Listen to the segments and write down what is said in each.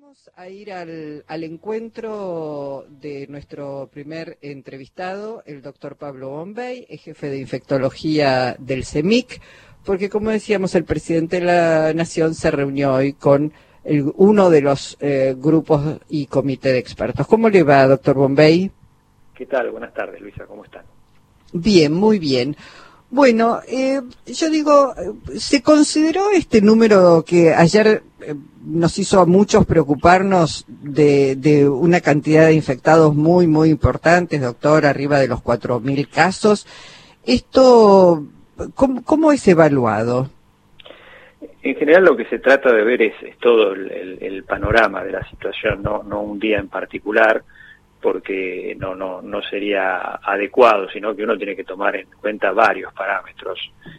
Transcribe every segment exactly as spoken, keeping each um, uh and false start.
Vamos a ir al, al encuentro de nuestro primer entrevistado, el doctor Pablo Bombay, es jefe de infectología del CEMIC, porque como decíamos, el presidente de la Nación se reunió hoy con el, uno de los eh, grupos y comité de expertos. ¿Cómo le va, doctor Bombay? ¿Qué tal? Buenas tardes, Luisa, ¿cómo están? Bien, muy bien. Bueno, eh, yo digo, ¿se consideró este número que ayer eh, nos hizo a muchos preocuparnos de, de una cantidad de infectados muy, muy importantes, doctor, arriba de los cuatro mil casos? ¿Esto cómo, cómo es evaluado? En general lo que se trata de ver es, es todo el, el, el panorama de la situación, no, no un día en particular, porque no, no, no sería adecuado, sino que uno tiene que tomar en cuenta varios parámetros,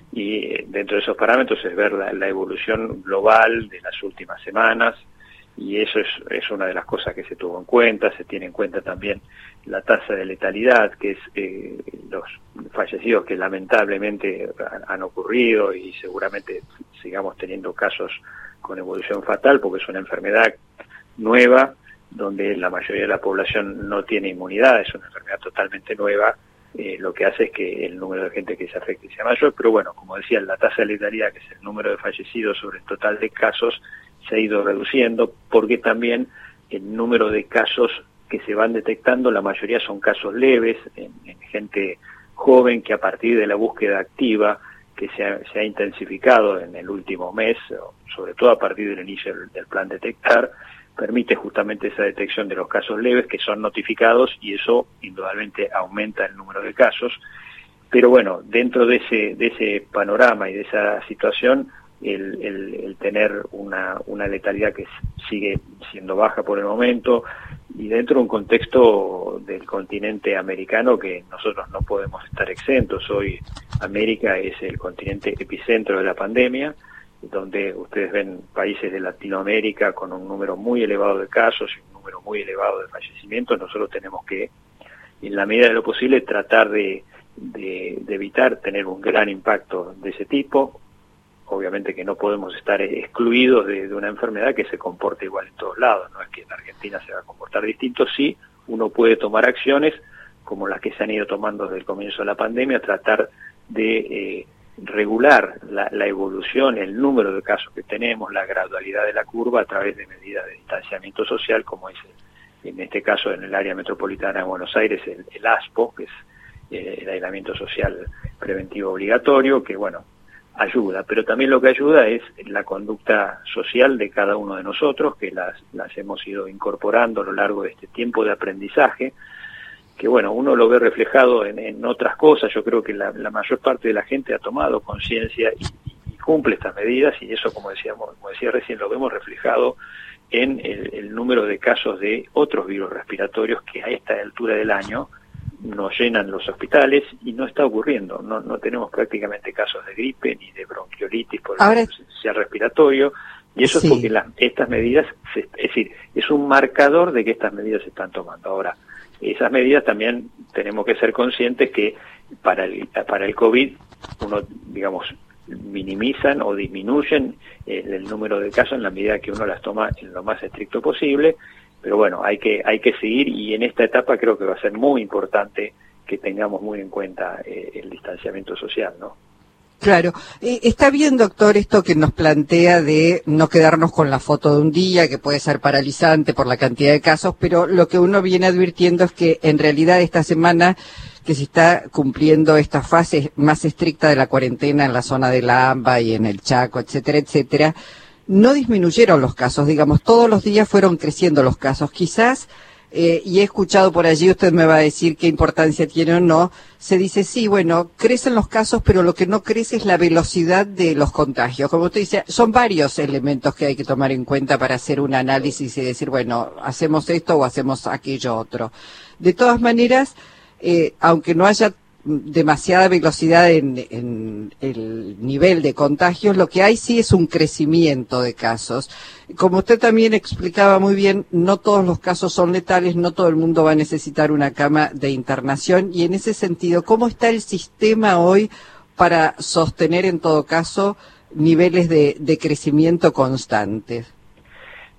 y dentro de esos parámetros es ver la, la evolución global de las últimas semanas, y eso es, es una de las cosas que se tuvo en cuenta. Se tiene en cuenta también la tasa de letalidad, que es eh, los fallecidos que lamentablemente han, han ocurrido, y seguramente sigamos teniendo casos con evolución fatal, porque es una enfermedad nueva, donde la mayoría de la población no tiene inmunidad, es una enfermedad totalmente nueva, eh, lo que hace es que el número de gente que se afecte sea mayor, pero bueno, como decía, la tasa de letalidad, que es el número de fallecidos sobre el total de casos, se ha ido reduciendo, porque también el número de casos que se van detectando, la mayoría son casos leves, en, en gente joven, que a partir de la búsqueda activa, que se ha, se ha intensificado en el último mes, sobre todo a partir del inicio del, del plan Detectar, permite justamente esa detección de los casos leves que son notificados, y eso indudablemente aumenta el número de casos. Pero bueno, dentro de ese de ese panorama y de esa situación, el, el, el tener una, una letalidad que sigue siendo baja por el momento, y dentro de un contexto del continente americano que nosotros no podemos estar exentos. Hoy América es el continente epicentro de la pandemia, donde ustedes ven países de Latinoamérica con un número muy elevado de casos y un número muy elevado de fallecimientos. Nosotros tenemos que, en la medida de lo posible, tratar de, de, de evitar tener un gran impacto de ese tipo. Obviamente que no podemos estar excluidos de, de una enfermedad que se comporta igual en todos lados, no es que en Argentina se va a comportar distinto. Sí, uno puede tomar acciones como las que se han ido tomando desde el comienzo de la pandemia, tratar de eh, regular la, la evolución, el número de casos que tenemos, la gradualidad de la curva a través de medidas de distanciamiento social, como es el, en este caso en el área metropolitana de Buenos Aires, el, el ASPO, que es eh, el aislamiento social preventivo obligatorio, que bueno, ayuda, pero también lo que ayuda es la conducta social de cada uno de nosotros, que las, las hemos ido incorporando a lo largo de este tiempo de aprendizaje, que bueno, uno lo ve reflejado en, en otras cosas. Yo creo que la, la mayor parte de la gente ha tomado conciencia y, y cumple estas medidas, y eso, como decíamos, como decía recién, lo vemos reflejado en el, el número de casos de otros virus respiratorios que a esta altura del año nos llenan los hospitales, y no está ocurriendo, no, no tenemos prácticamente casos de gripe ni de bronquiolitis por el Ahora, sistema respiratorio, y eso sí. Es porque las, estas medidas, se, es decir, es un marcador de que estas medidas se están tomando. Ahora, esas medidas también tenemos que ser conscientes que para el, para el COVID, uno, digamos, minimizan o disminuyen el, el número de casos en la medida que uno las toma en lo más estricto posible. Pero bueno, hay que hay que seguir, y en esta etapa creo que va a ser muy importante que tengamos muy en cuenta eh, el distanciamiento social, ¿no? Claro. Eh, está bien, doctor, esto que nos plantea de no quedarnos con la foto de un día, que puede ser paralizante por la cantidad de casos, pero lo que uno viene advirtiendo es que en realidad esta semana que se está cumpliendo esta fase más estricta de la cuarentena en la zona de la AMBA y en el Chaco, etcétera, etcétera, no disminuyeron los casos, digamos, todos los días fueron creciendo los casos. Quizás, eh, y he escuchado por allí, usted me va a decir qué importancia tiene o no, se dice, sí, bueno, crecen los casos, pero lo que no crece es la velocidad de los contagios. Como usted dice, son varios elementos que hay que tomar en cuenta para hacer un análisis y decir, bueno, hacemos esto o hacemos aquello otro. De todas maneras, eh, aunque no haya demasiada velocidad en, en el nivel de contagios, lo que hay sí es un crecimiento de casos. Como usted también explicaba muy bien, no todos los casos son letales, no todo el mundo va a necesitar una cama de internación, y en ese sentido, ¿cómo está el sistema hoy para sostener en todo caso niveles de, de crecimiento constantes?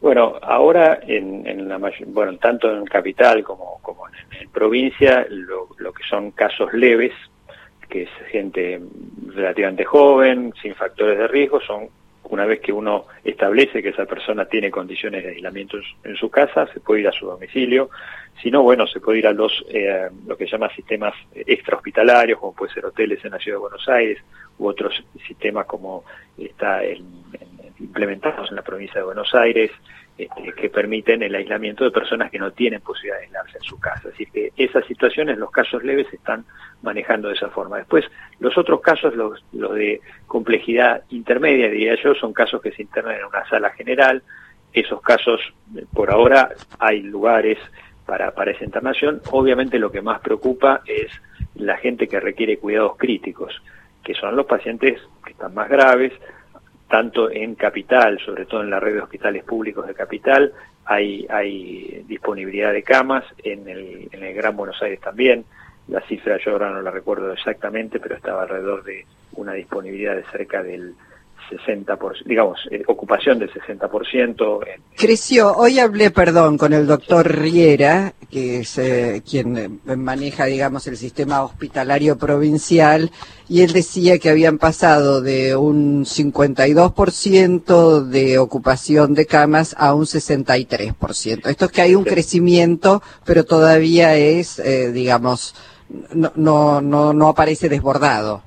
Bueno, ahora en, en la mayor, bueno, tanto en capital como, como en, en provincia, lo, lo que son casos leves, que es gente relativamente joven, sin factores de riesgo, son una vez que uno establece que esa persona tiene condiciones de aislamiento en su, en su casa, se puede ir a su domicilio. Si no, bueno, se puede ir a los eh, lo que se llama sistemas extrahospitalarios, como puede ser hoteles en la Ciudad de Buenos Aires, u otros sistemas como está el, en, implementados en la provincia de Buenos Aires, este, que permiten el aislamiento de personas que no tienen posibilidad de aislarse en su casa. Así que esas situaciones, los casos leves, se están manejando de esa forma. Después, los otros casos, los, los de complejidad intermedia, diría yo, son casos que se internan en una sala general. Esos casos, por ahora, hay lugares para, para esa internación. Obviamente lo que más preocupa es la gente que requiere cuidados críticos, que son los pacientes que están más graves, tanto en Capital, sobre todo en la red de hospitales públicos de Capital, hay, hay disponibilidad de camas, en el, en el Gran Buenos Aires también. La cifra yo ahora no la recuerdo exactamente, pero estaba alrededor de una disponibilidad de cerca del sesenta por ciento, digamos, eh, ocupación del sesenta por ciento. En, Creció. Hoy hablé, perdón, con el doctor Riera, que es eh, quien eh, maneja, digamos, el sistema hospitalario provincial, y él decía que habían pasado de un cincuenta y dos por ciento de ocupación de camas a un sesenta y tres por ciento. Esto es que hay un crecimiento, pero todavía es, eh, digamos, no, no, no, no aparece desbordado.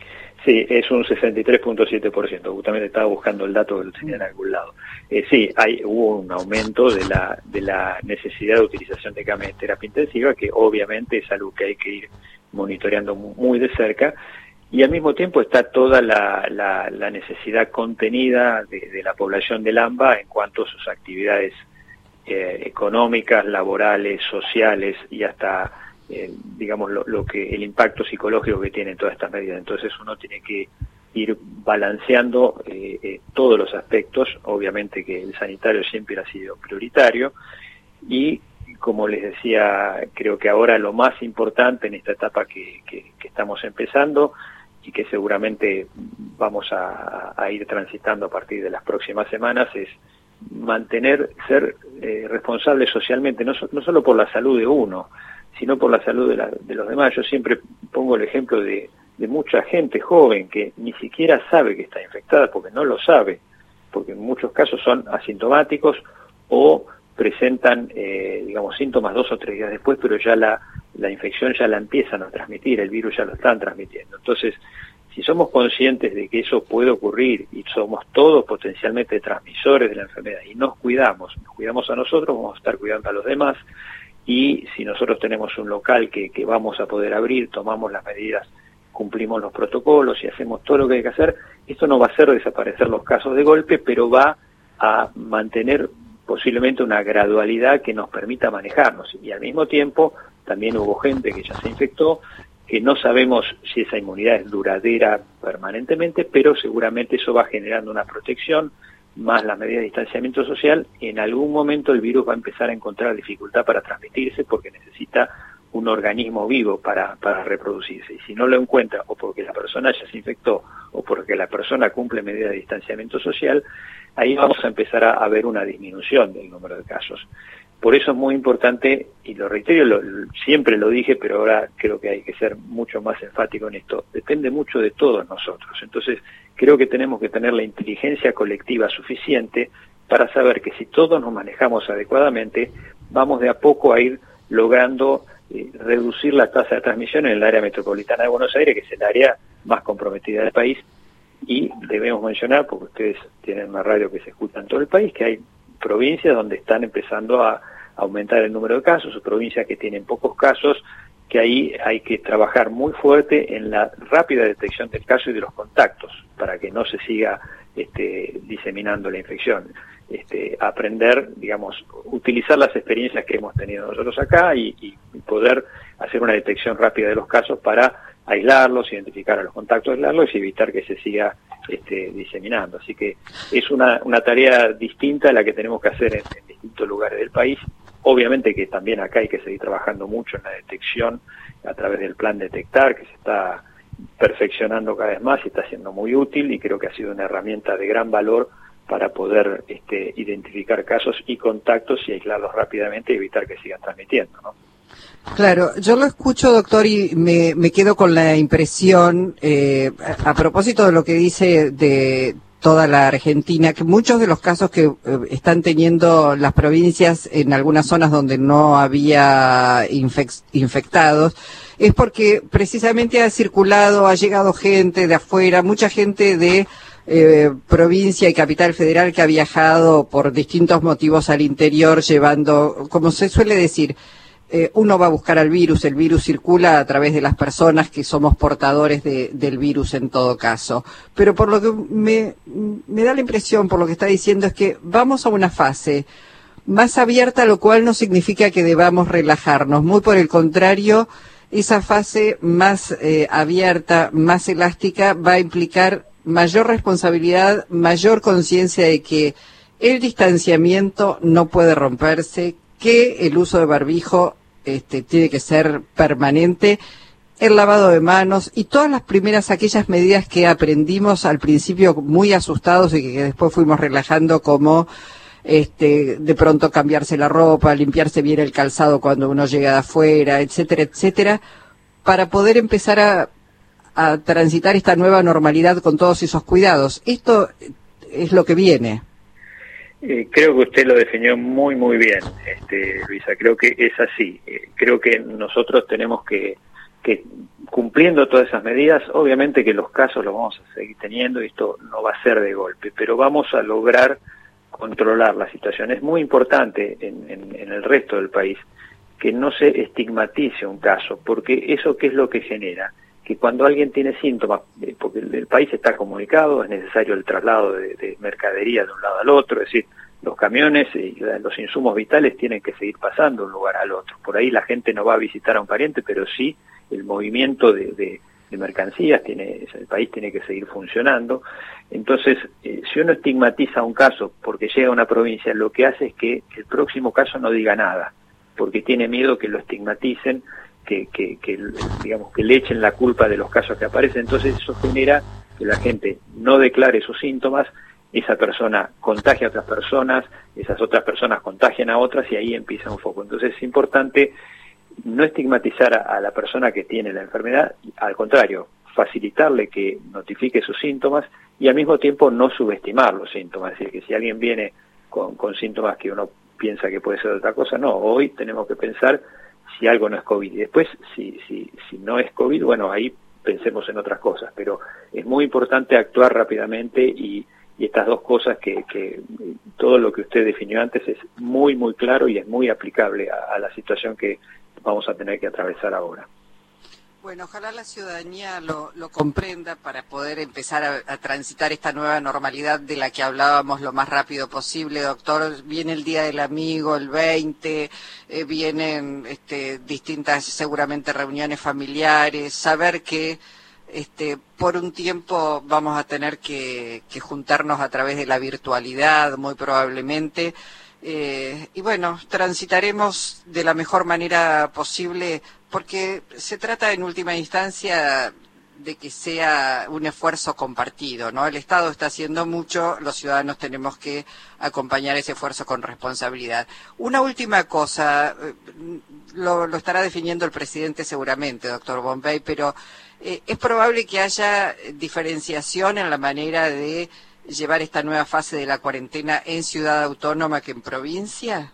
Sí, es un sesenta y tres punto siete por ciento. Justamente estaba buscando el dato que lo tenía en algún lado. Eh, sí, hay, hubo un aumento de la, de la necesidad de utilización de camas de terapia intensiva, que obviamente es algo que hay que ir monitoreando muy de cerca. Y al mismo tiempo está toda la, la, la necesidad contenida de, de la población del AMBA en cuanto a sus actividades eh, económicas, laborales, sociales y hasta... Eh, digamos, lo, lo que el impacto psicológico que tienen todas estas medidas. Entonces uno tiene que ir balanceando eh, eh, todos los aspectos. Obviamente que el sanitario siempre ha sido prioritario y, como les decía, creo que ahora lo más importante en esta etapa que, que, que estamos empezando y que seguramente vamos a, a ir transitando a partir de las próximas semanas es mantener, ser eh, responsables socialmente, no, no solo por la salud de uno, sino por la salud de, la, de los demás. Yo siempre pongo el ejemplo de, de mucha gente joven que ni siquiera sabe que está infectada porque no lo sabe, porque en muchos casos son asintomáticos o presentan, eh, digamos, síntomas dos o tres días después, pero ya la, la infección ya la empiezan a transmitir, el virus ya lo están transmitiendo. Entonces, si somos conscientes de que eso puede ocurrir y somos todos potencialmente transmisores de la enfermedad y nos cuidamos, nos cuidamos a nosotros, vamos a estar cuidando a los demás. Y si nosotros tenemos un local que, que vamos a poder abrir, tomamos las medidas, cumplimos los protocolos y hacemos todo lo que hay que hacer, esto no va a hacer desaparecer los casos de golpe, pero va a mantener posiblemente una gradualidad que nos permita manejarnos. Y al mismo tiempo también hubo gente que ya se infectó, que no sabemos si esa inmunidad es duradera permanentemente, pero seguramente eso va generando una protección, más las medidas de distanciamiento social. En algún momento el virus va a empezar a encontrar dificultad para transmitirse porque necesita un organismo vivo para, para reproducirse. Y si no lo encuentra, o porque la persona ya se infectó, o porque la persona cumple medidas de distanciamiento social, ahí vamos a empezar a, a ver una disminución del número de casos. Por eso es muy importante, y lo reitero, lo, siempre lo dije, pero ahora creo que hay que ser mucho más enfático en esto. Depende mucho de todos nosotros. Entonces, creo que tenemos que tener la inteligencia colectiva suficiente para saber que si todos nos manejamos adecuadamente, vamos de a poco a ir logrando eh, reducir la tasa de transmisión en el área metropolitana de Buenos Aires, que es el área más comprometida del país. Y debemos mencionar, porque ustedes tienen una radio que se escucha en todo el país, que hay provincias donde están empezando a aumentar el número de casos, o provincias que tienen pocos casos, que ahí hay que trabajar muy fuerte en la rápida detección del caso y de los contactos, para que no se siga este, diseminando la infección. Este, aprender, digamos, utilizar las experiencias que hemos tenido nosotros acá y, y, y poder hacer una detección rápida de los casos para aislarlos, identificar a los contactos, aislarlos y evitar que se siga este, diseminando. Así que es una, una tarea distinta a la que tenemos que hacer en, en distintos lugares del país. Obviamente que también acá hay que seguir trabajando mucho en la detección a través del plan Detectar, que se está perfeccionando cada vez más y está siendo muy útil, y creo que ha sido una herramienta de gran valor para poder este, identificar casos y contactos y aislarlos rápidamente y evitar que sigan transmitiendo, ¿no? Claro, yo lo escucho, doctor, y me, me quedo con la impresión, eh, a, a propósito de lo que dice de toda la Argentina, que muchos de los casos que eh, están teniendo las provincias en algunas zonas donde no había infec- infectados, es porque precisamente ha circulado, ha llegado gente de afuera, mucha gente de eh, provincia y capital federal que ha viajado por distintos motivos al interior llevando, como se suele decir, Eh, uno va a buscar al virus, el virus circula a través de las personas que somos portadores de, del virus en todo caso. Pero por lo que me, me da la impresión, por lo que está diciendo, es que vamos a una fase más abierta, lo cual no significa que debamos relajarnos. Muy por el contrario, esa fase más eh, abierta, más elástica, va a implicar mayor responsabilidad, mayor conciencia de que el distanciamiento no puede romperse, que el uso de barbijo este, tiene que ser permanente, el lavado de manos y todas las primeras, aquellas medidas que aprendimos al principio muy asustados y que después fuimos relajando, como este, de pronto cambiarse la ropa, limpiarse bien el calzado cuando uno llega de afuera, etcétera, etcétera, para poder empezar a, a transitar esta nueva normalidad con todos esos cuidados. Esto es lo que viene. Eh, creo que usted lo definió muy, muy bien, este, Luisa. Creo que es así. Eh, creo que nosotros tenemos que, que, cumpliendo todas esas medidas, obviamente que los casos los vamos a seguir teniendo y esto no va a ser de golpe, pero vamos a lograr controlar la situación. Es muy importante en, en, en el resto del país que no se estigmatice un caso, porque eso ¿qué es lo que genera? Que cuando alguien tiene síntomas, eh, porque el, el país está comunicado, es necesario el traslado de, de mercadería de un lado al otro, es decir, los camiones y los insumos vitales tienen que seguir pasando de un lugar al otro. Por ahí la gente no va a visitar a un pariente, pero sí el movimiento de, de, de mercancías, tiene, el país tiene que seguir funcionando. Entonces, eh, si uno estigmatiza un caso porque llega a una provincia, lo que hace es que el próximo caso no diga nada, porque tiene miedo que lo estigmaticen, Que, que, que, digamos, que le echen la culpa de los casos que aparecen. Entonces eso genera que la gente no declare sus síntomas, esa persona contagia a otras personas, esas otras personas contagian a otras y ahí empieza un foco. Entonces es importante no estigmatizar a, a la persona que tiene la enfermedad, al contrario, facilitarle que notifique sus síntomas y al mismo tiempo no subestimar los síntomas. Es decir, que si alguien viene con, con síntomas que uno piensa que puede ser otra cosa, no, hoy tenemos que pensar si algo no es COVID. Y después, si, si, si no es COVID, bueno, ahí pensemos en otras cosas. Pero es muy importante actuar rápidamente y, y estas dos cosas que, que todo lo que usted definió antes es muy, muy claro y es muy aplicable a, a la situación que vamos a tener que atravesar ahora. Bueno, ojalá la ciudadanía lo, lo comprenda para poder empezar a, a transitar esta nueva normalidad de la que hablábamos lo más rápido posible, doctor. Viene el Día del Amigo, el veinte, eh, vienen este, distintas, seguramente, reuniones familiares, saber que este, por un tiempo vamos a tener que, que juntarnos a través de la virtualidad, muy probablemente. Eh, y bueno, transitaremos de la mejor manera posible, porque se trata en última instancia de que sea un esfuerzo compartido, ¿no? El Estado está haciendo mucho, los ciudadanos tenemos que acompañar ese esfuerzo con responsabilidad. Una última cosa, lo, lo estará definiendo el presidente seguramente, doctor Bombay, pero eh, es probable que haya diferenciación en la manera de llevar esta nueva fase de la cuarentena en ciudad autónoma que en provincia.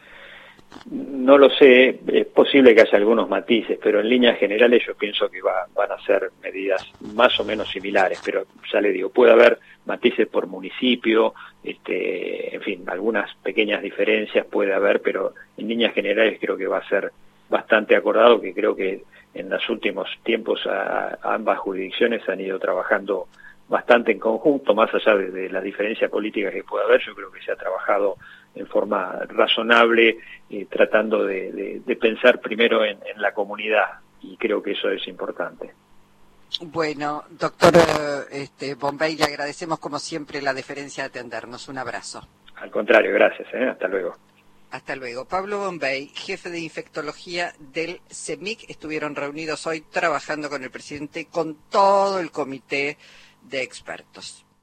No lo sé, es posible que haya algunos matices, pero en líneas generales yo pienso que va, van a ser medidas más o menos similares, pero ya le digo, puede haber matices por municipio, este, en fin, algunas pequeñas diferencias puede haber, pero en líneas generales creo que va a ser bastante acordado, que creo que en los últimos tiempos a, a ambas jurisdicciones han ido trabajando bastante en conjunto, más allá de, de las diferencias políticas que pueda haber. Yo creo que se ha trabajado en forma razonable, eh, tratando de, de, de pensar primero en, en la comunidad, y creo que eso es importante. Bueno, doctor este, Bombay, le agradecemos como siempre la deferencia de atendernos. Un abrazo. Al contrario, gracias. ¿eh? Hasta luego. Hasta luego. Pablo Bombay, jefe de infectología del CEMIC, estuvieron reunidos hoy trabajando con el presidente, con todo el comité de expertos.